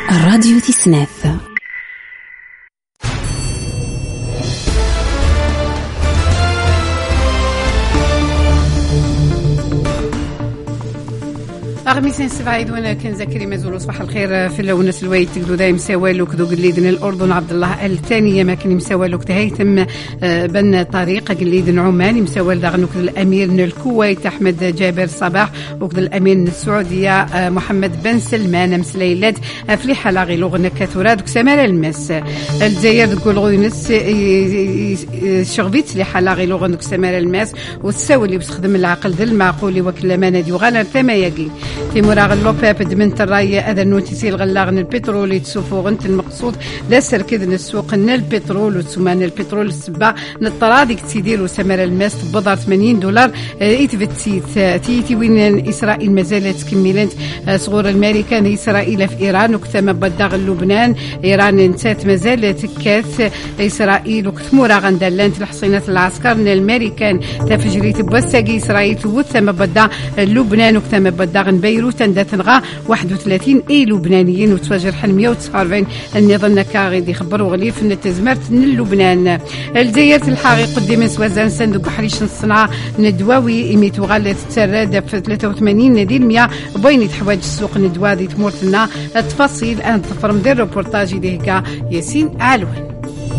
الراديو تسناث. أغميسين سبعيد وانا كان زكري مازول صباح الخير في اللونس الوايت تقدو دايم مساوالوك ذو قليدن الأردن عبد الله الثانية ما كان مساوالوك تهيتم بن طريقة قليدن عمان مساوال داغنوك الأمير الكويت أحمد جابر صباح وكذ الأمير السعودية محمد بن سلمان مسليلات فليحة لاغي لغنا كثورات وكسامال المس الجزائر تقول غينس شغبيت ليحة لاغي لغنا كسامال المس وتساوي اللي بتخدم العقل ذا المعقول وكلما نادي وغانا ثما يقي في مراغ اللوباب دمنت الراية هذا النوتيسي الغلاغن البترول يتسوفو غنت المقصود لا سركذ السوق ن البترول وتسمان البترول السبا نطرادك تيدير وسمر الماس تبضر $80 تيتي وين إسرائيل مازالت كملت صغور الأمريكان إسرائيل في إيران وكتما بداغ لبنان إيران نتات مازالت كاث إسرائيل وكتمورا غندلانت الحصينات العسكر الأمريكان تفجريت بوساقي إسرائيل وثما بدا لبنان وكتما بدا بيروت تنغى 31 اي لبنانيين وتواجر حل 149 النظام كاغي يخبروا غليف ان تزمرت من لبنان الجزائر الحاغي قدم سوازان صندوق حريش الصنعاء ندواوي ايميتو غالة تسرد في 83 ندير 100 بين حوايج السوق ندوادي تمورتنا التفاصيل ان تفرم دير روبورتاجي ديكا ياسين علوان.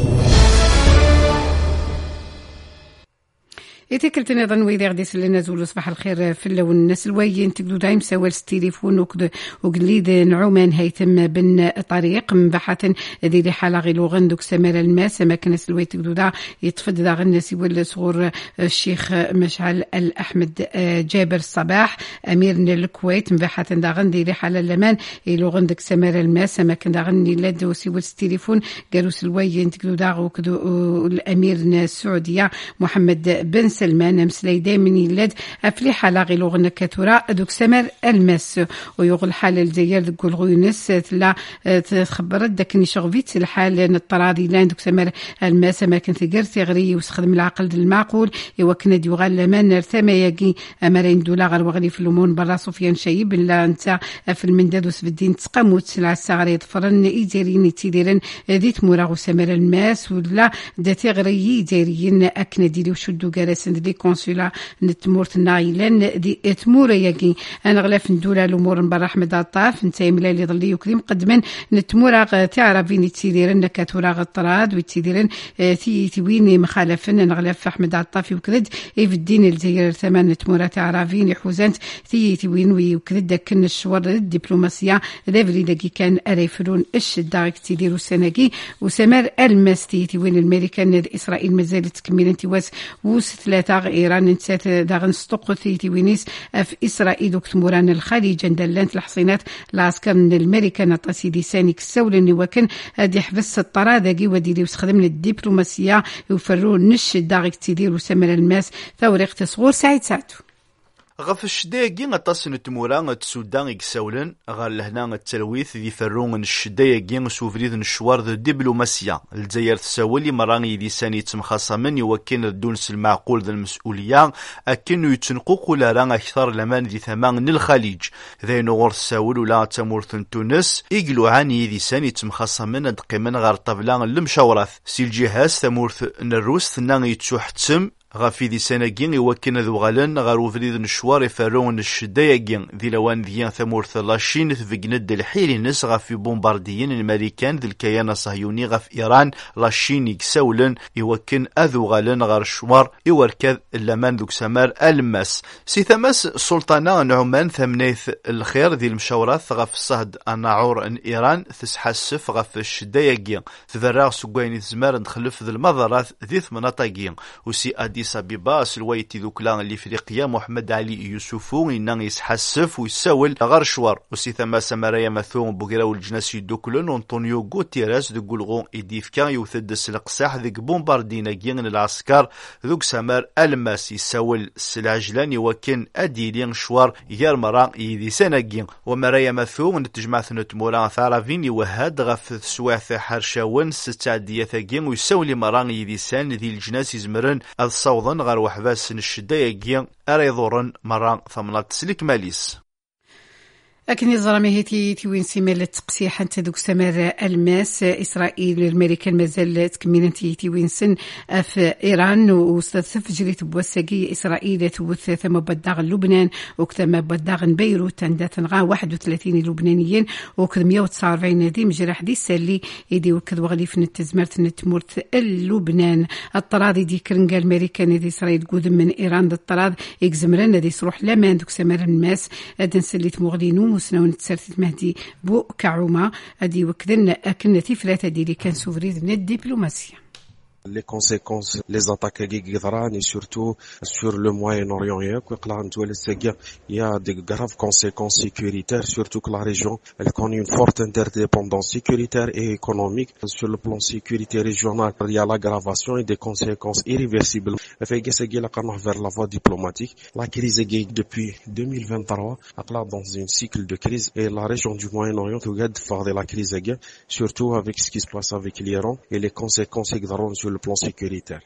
يتكلت نظن ويدي غدي سلنا زولو صباح الخير في اللون الناس الوايين تقدو دايم سوال التليفون وقليد نعومان هيتم بن طريق مباحة ذي لي حالة غيلو غندوك سمار الماس ما كان الواي تقدو دا يتفد دا غناس يولي صغور الشيخ مشعل الأحمد جابر الصباح أمير الكويت مباحة دا غندي لي حالة اللمان يلو غندك سمار الماس ما كان دا غني لاد وسيول التليفون قالوا سلوايين تقدو دا وكدو الأمير السعودية محمد بن سلمان مسلي دايما يلاد أفليحة لاغي لغنا كثورة دوك سمر المس ويغل حال الجزائر تقول غيونس تلا تخبرت داك نشغفيت الحال نطراضي لان دوك سمر المس ما كنت قرتي غري وسخدم العقل المعقول يوكنا ديوغال لما نرتما يجي أمرين $2 وغلي في اللمون برا سفيان شايب لا انت في المنداد وسف الدين تقاموت سلع الصغري طفرن إيجاريين تيديرن ذيت موراغو سمر الماس ولا داتي غري إيجاريين أكنا ديري وشدو قراسن دي كونسولا نتمورت نايلان دي تمورا ياكي انا غلاف ندولا الامور نبر احمد الطاف نتايم اللي ضلي يكريم قدما نتمورا تعرفين تيديرن كاتورا غطراد وتيديرن تيويني مخالفن نغلاف احمد الطاف وكرد في الدين الجزائر ثمان نتمورا تعرفين يحوزنت تيوين وكرد داك الشوار الدبلوماسيه دافري داكي كان اريفرون الشداك تيديروا سناكي وسمر الماستي تيوين الامريكان اسرائيل مازالت تكمل انتواس ثلاثة إيران نتسات داغن ستوقثي تيوينيس في إسرائيل وكتموران الخليج دلانت الحصينات العسكر من الأمريكان التصيدي سانيك السولني وكان هادي حبس الطرادقي وديري وسخدم الدبلوماسية يفرون نش داغك تيدير وسمر الماس ثوريق تصغور سعيد سعدو غف الشدايقي غطاسن التمورا تسودان يكساولن غال لهنا التلويث ذي فرون الشدايقي سوفريد الشوار ذو الدبلوماسية الجزائر تساولي مراني ذي ساني تمخاصمن يوكن الدونس المعقول ذا المسؤولية أكنو يتنقوق ولا ران أكثر لمان ذي ثمان الخليج ذي نغور تساول ولا تمورثن تونس إقلو عاني ذي ساني تمخاصمن دقيمن غار طبلان المشاورات سي الجهاز ثمورث الروس ثنان يتسوحتسم غافي ذي سناقين يوكن ذو غالن غارو فريد نشوار يفرون الشدايقين ذي لوان ذيان ثمورث لاشين ثفقند الحيري نس غافي بومبارديين الامريكان ذي الكيان الصهيوني غاف إيران لاشين يكساولن يوكن أذو غالن غار الشوار يوركذ اللمان ذوك سمار الماس سي ثماس سلطانة نعمان ثمنيث الخير ذي المشاورات غاف الصهد الناعور ان إيران تسحسف غاف الشدايقين ثفراغ سقوين زمار نخلف ذي المظارات ذي ثمناطاقين وسي أديس أبيبا سلويتي ذوكلان الإفريقيا محمد علي يوسفو إنان يسحسف ويساول غار شوار وسي ثما سماريا مثوم بوغراو الجناس يدوكلون أنطونيو غوتيريس ذو قلغون إديفكا يوثدس القساح ذيك بومباردينا جين العسكر ذوك سمار الماس يساول السلاجلان يوكن أديلين شوار يار مرا يدي سناجين ومرايا مثوم نتجمع ثنت موران ثارافين يوهاد غف سواث حرشاون ستعدية ثاقين ويساولي مرا يدي سان ذي الجناس يزمرن الصوضن غير وحباس الشدايقين أريضورن مرا ثمنات سليك ماليس لكن يزرم هيتي وين سيمال التقسيح انت دوك سمر الماس اسرائيل الامريكان مازال تكمل انت وين سن في ايران وستثف جريت بوساقي اسرائيل توث ثم بداغ لبنان وكتما بداغ بيروت عندها تنغا 31 لبنانيين وكذ 149 دي مجرح دي سالي يدي وكذ وغليف نتزمرت نتمورت لبنان الطراضي دي كرنجا الامريكان دي اسرائيل قدم من ايران الطراض يكزمرنا دي سروح لمان دوك سمر الماس ادن سليت مغلينو وسنون تسرتت مهدي بو كعومة أدي وكذن أكنتي فلاتة دي اللي كان سوفريد من الدبلوماسية. Les conséquences, les attaques guerrières et surtout sur le Moyen-Orient, il y a de graves conséquences sécuritaires, surtout que la région elle connaît une forte interdépendance sécuritaire et économique. Sur le plan sécurité régional, il y a l'aggravation et des conséquences irréversibles. Vers la voie diplomatique, la crise est depuis 2023, dans un cycle de crise et la région du Moyen-Orient regarde faire de la crise, surtout avec ce qui se passe avec l'Iran et les conséquences sur le plan sécuritaire.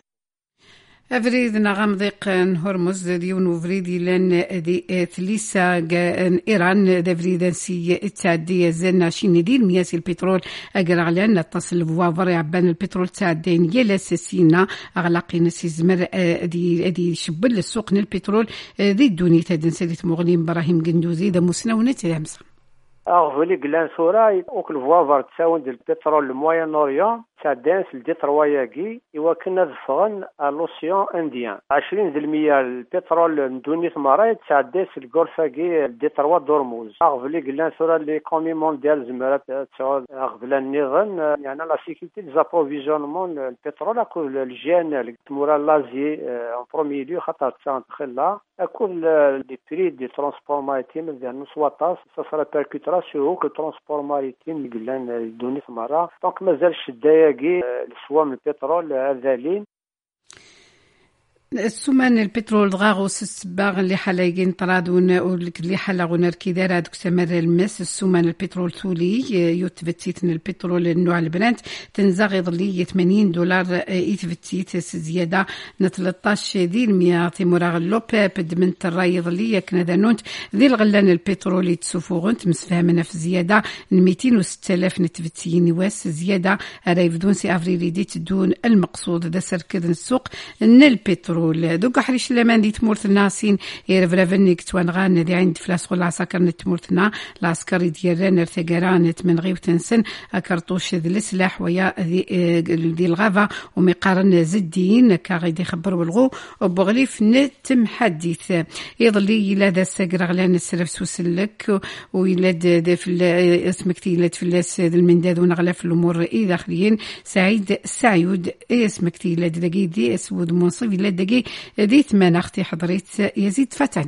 أفريد نغام ضيق هرمز ديون وفريدي لان دي ثليسا إيران دفريدا سي التعدية زلنا شين دير مياسي البترول أقرع تصل بوافر عبان البترول تعدين يلا سينا أغلاقي نسي زمر دي شبل السوق البترول دي الدوني تدن سيدت مغلين براهيم قندوزي دا مسنونة تلامسا أغفلي قلان سورا أوكل فوافر تساون ديال البترول الموين أوريون تعدانس الديترواياكي إوا كنا ذفغن لوسيون انديان 20% البترول ندوني ثمارات تعدانس الكورفاكي الديتروا دورموز أغفلي قلان سورا لي كومي مونديال زمرات تساون أغفلا النظام يعني لا سيكيتي ديزابروفيزيونمون البترول أكل الجيان تمورا لازي أون برومي ليو خاطر تساون تخلا أكل لي بري دي ترونسبور ماريتيم ديال نصواطاس سا بيركوترا سو كو ترونسبور ماريتيم قلان دوني ثمارا دونك مازال الشدايا السوام البترول هذالين السمان البترول غاغوس السباغ اللي حلاقين طرادون اللي حلاغون الكدارة دوك سمر المس السمان البترول ثولي يتفتيتن البترول النوع البرنت تنزغض لي $80 يتفتيت زيادة 13 دي المية تيموراغ اللوباب دمنت الرايض لي كندا ذي الغلان البترولي تسوفوغنت مسفهمنا في زيادة 206,000 نتفتيين واس زيادة رايفدون سي افريلي ديت دون المقصود دا سركد السوق ان البترول دوك حريش لمان دي تمورت الناسين يرفرفنك توانغان دي عند فلاس خلا عساكر نتمورتنا العسكري ديالنا ارتقران من غيو تنسن كرطوش ذي السلاح ويا دي الغابة ومقارن زدين كاغيدي خبر والغو وبغليف نتم حديث يضلي إلى ذا الساقر غلان السلف سوسلك ويلاد في اسمك تيلاد في اللاس المنداد ونغلا في الأمور داخليين سعيد سعيود اسمك تيلاد دقي دي اسود منصف يلاد دقي دي ثمان اختي حضريت يزيد فتاني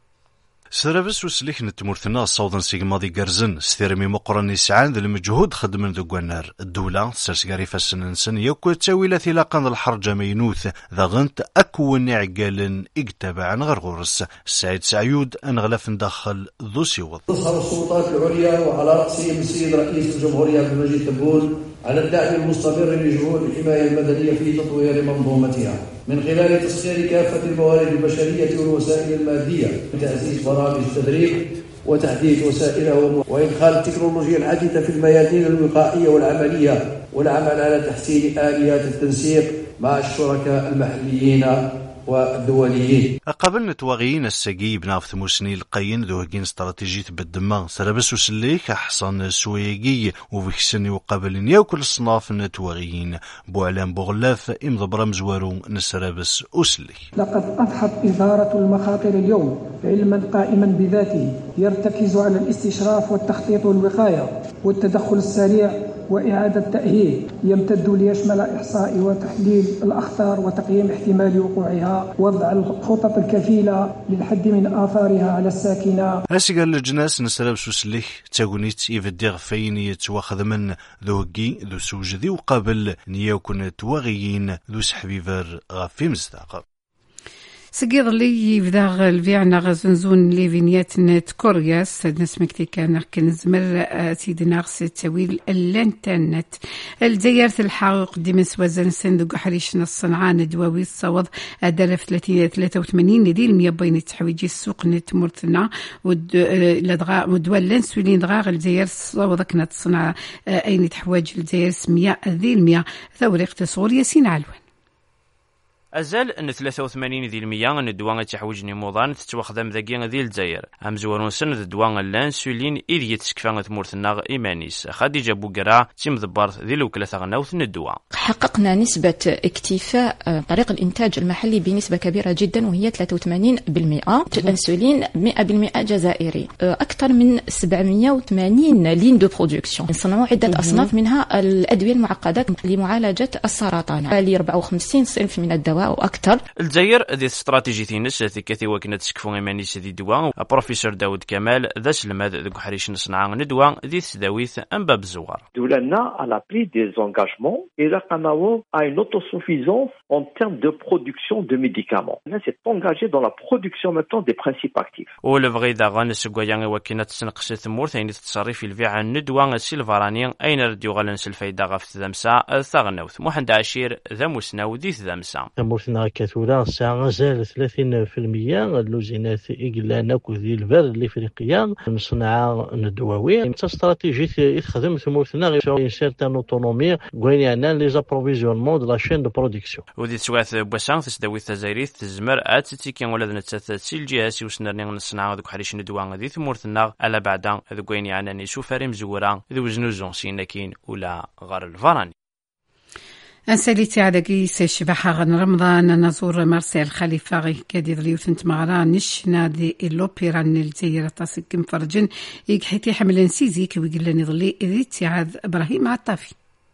سرابس وسليك نتمورثنا صوضن سيغماضي قرزن ستيرمي مقرن يسعان ذا المجهود خدمن ذو قنار الدولة سرسقاري فاسننسن يكو تساويلة ثلاقان الحرجة مينوث ذا غنت أكون عقال اقتبع غرغورس السعيد سعيود أنغلف ندخل ذو سيوض تظهر السلطات العليا وعلى رأسهم السيد رئيس الجمهورية عبد المجيد تبون على الدعم المستمر لجهود الحماية المدنية في تطوير منظومتها من خلال تسخير كافة الموارد البشرية والوسائل المادية وتأسيس برامج التدريب وتحديث وسائلها وإدخال التكنولوجيا الحديثة في الميادين الوقائية والعملية والعمل على تحسين آليات التنسيق مع الشركاء المحليين والدوليين. قبل نتواغيين السقيب نافث موسني القين ذو هجين استراتيجية بالدماغ سربس وسليك أحسن سويقي وفكسني وقبل ياكل الصناف نتواغيين بوعلام بغلاف إمضبرا مزوارو نسربس وسلي. لقد أضحت إدارة المخاطر اليوم علما قائما بذاته يرتكز على الاستشراف والتخطيط والوقاية والتدخل السريع وإعادة تأهيل يمتد ليشمل إحصاء وتحليل الأخطار وتقييم احتمال وقوعها وضع الخطط الكفيلة للحد من آثارها على الساكنة. هاسي قال الجناس نسرب سوسليك تاغونيت يفديغ فيني تواخذ من ذو هكي ذو سوجدي وقابل نياكون تواغيين ذو سحبيفر غافي مزداق. سقيض لي يبدا الفيعنا غزنزون لي فينيات نت كورياس ناس مكتي كان كنزمر سيدنا غس التويل الانترنت الجزائر الحقوق ديما سوازن صندوق حريشنا الصنعان دواوي الصوض درف 83 ديال 100 بين التحويجي السوق نت مرتنا لدغا مدوال لانسولين دغا الجزائر الصوض كنا تصنع اين تحواج الجزائر 100 ذي 100 ثوريق تصور ياسين علوان أزال أن 83 ديال 100 أن الدواء تحويج نموضان تتوخدم ذاكي ديال الجزائر أمزورون سن الدواء الانسولين إذ يتسكفى ثمورتنا إيمانيس خديجة بوكرا تيم دبارت ذي الوكالة غناوث الدواء. حققنا نسبة اكتفاء طريق الإنتاج المحلي بنسبة كبيرة جدا وهي 83%. الأنسولين 100% جزائري. أكثر من 780 لين دو برودكسيون. نصنعوا عدة أصناف منها الأدوية المعقدة لمعالجة السرطان. حوالي 54 صنف من الدواء وأكثر. الجزائر ذي استراتيجية تينس ذيكاتي وكنا تسكفون إيمانيس ذي دواء بروفيسور داود كمال ذا سلماد ذو حريش نصنع ندواء ذي تداويث أنباب الزوار. دولنا على pris des engagements et la CANAO a une autosuffisance en termes de production de médicaments. Là, c'est engagé dans la production maintenant des principes actifs. ولفغي ذا غنسقويان وكنا تسنقش ثمور ثاني تصرف البيع الندواء السيلفراني أين رديو غلنس الفايدة غف ذمسا ثغنوث محمد عشير ذا مسناو ذي ذمسا. تمورتنا كثورة ساعة غزال 30% اللوزينات إقلانا كذي البر الإفريقيا مصنعة ندواوي استراتيجية يخدم تمورتنا غير سيرتان اوتونومي كوين يعني لي زابروفيزيونمون دو لا شين دو برودكسيون. ودي تسوات بوسان تسداوي تزايريث تزمر اتيكي ولا نتسات سيلجياسي وسنرني نصنعوا ذوك حريش ندوان ذي تمورتنا على بعدا ذو كوين يعني نشوف فريم زورا ذو وزنوزون سيناكين ولا غار الفراني. أنساليتي على قيس شبحة غن رمضان نزور مارسيل خليفة غي كادير ليوثنت مغرا نشنا دي الأوبرا الجزائر تاسكم فرجن يكحيتي حمل نسيزي كي ويقول نضلي ذي اتعاذ إبراهيم عطافي.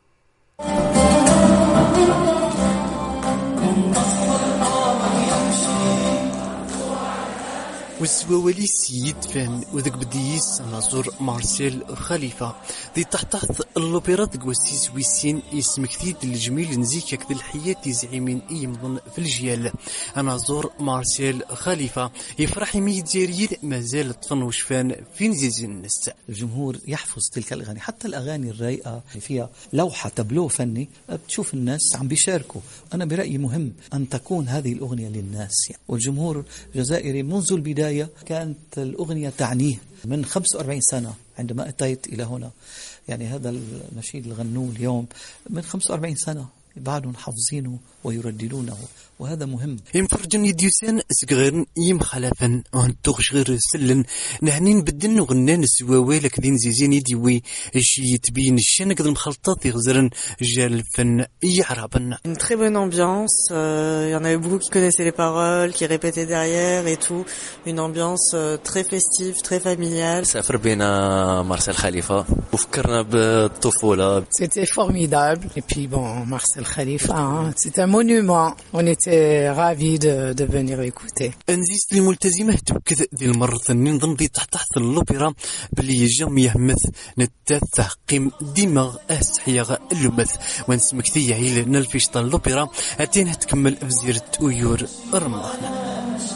والسواولي سيد فان وذاك بديس نزور مارسيل خليفة دي تحت اللوبيرات كواسي سويسين اسم كثير الجميل نزيك كذا الحياة زعيمين يمضن في الجيال. انا زور مارسيل خليفة يفرح ميديريد مازال طفن وشفان في نزيز الناس. الجمهور يحفظ تلك الاغاني حتى الاغاني الرايقة فيها لوحة تابلو فني بتشوف الناس عم بيشاركوا. انا برأيي مهم ان تكون هذه الاغنية للناس يعني. والجمهور الجزائري منذ البداية كانت الأغنية تعنيه من 45 سنة عندما أتيت إلى هنا. يعني هذا النشيد الغنوه اليوم من 45 سنة بعدهم حافظينه ويرددونه وهذا مهم. يمفرجن يديوسان سكغيرن يم خلافن وانتوغش غير سلن نحنين بدن وغنان السواوي لك دين زيزين يديوي شي تبين الشنك ذو المخلطات يغزرن جال الفن يعربن. Une très bonne ambiance, il y en avait beaucoup qui connaissaient les paroles, qui répétaient derrière et tout, une ambiance très festive, très familiale. سافر بينا مارسيل خليفة وفكرنا بالطفولة. C'était formidable et puis bon Marcel Khalifa hein, c'est un monument. On était ravis de venir écouter. انزيست الملتزمة توكد ذي المرة ننظم ذي تحت اللوبيرا باللي يجم يهمث نتاث قيم دماغ أسحياغ اللمث ونسمك ذي عيل نلفيشط اللوبيرا أتين هتكمل أفزيرة أيور رمضان.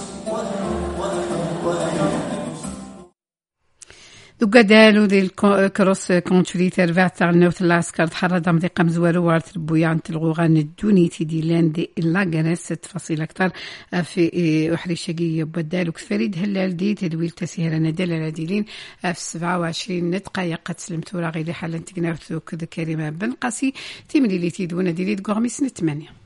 دوكادالو ديال كروس كونتري ترفع تاع العسكر تحرض عم دقم زوارو وارت البويان تلغوغان الدونيتي ديلان دي لاغانس تفاصيل اكثر في احريشاقيه بدالو كفريد هلال دي تدويل تسهيل ندال العديلين في 27 دقائق تسلمتو راغي لي حالا تقناوتو كذا كريمه بن قاسي تيملي لي تيدونا ديلي دغورميس 8.